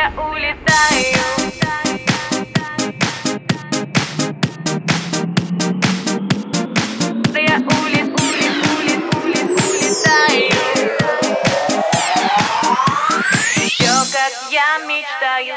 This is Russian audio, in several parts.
я улетаю. Да я улетаю. Всё, как я мечтаю.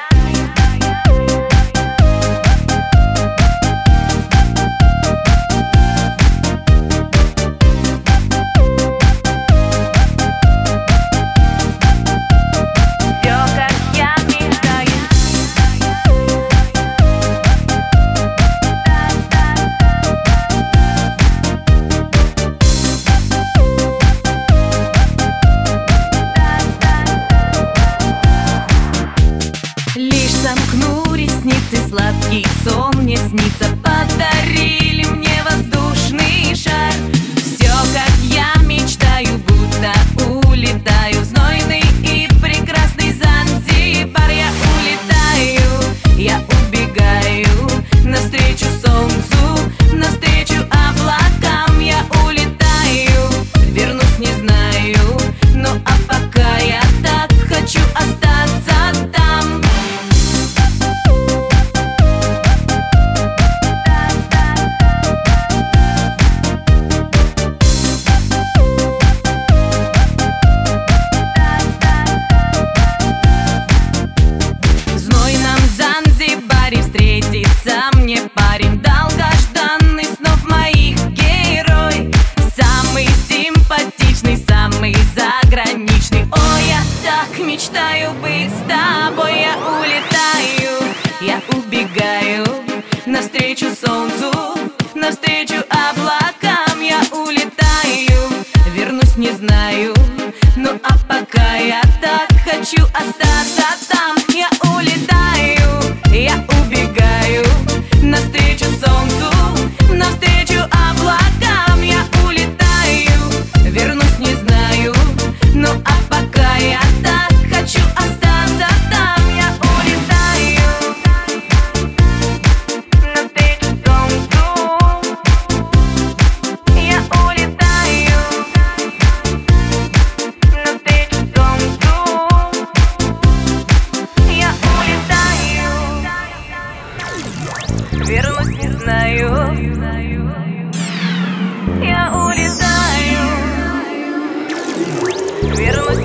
Сомкну ресницы, сладкий сон мне снится. Подарили мне воздушный шар. Все, как я мечтаю, будто улетаю в знойный и прекрасный Занзибар. Я улетаю, я убегаю навстречу солнцу, навстречу облакам. Я улетаю, вернусь не знаю, но а пока я так хочу остаться там. Встретится мне парень долгожданный снов моих герой, самый симпатичный, самый заграничный. О, я так мечтаю быть с тобой. Я улетаю, я убегаю навстречу солнцу, навстречу облакам. Я улетаю, вернусь не знаю, ну а пока я так хочу остаться там. Я улетаю, я убегаю навстречу солнцу, навстречу облакам. Я улетаю, вернусь не знаю, но а пока я так хочу остаться там. Я улетаю навстречу солнцу. Я улетаю навстречу солнцу. Я улетаю, вернусь не знаю. Я улетаю, вернусь.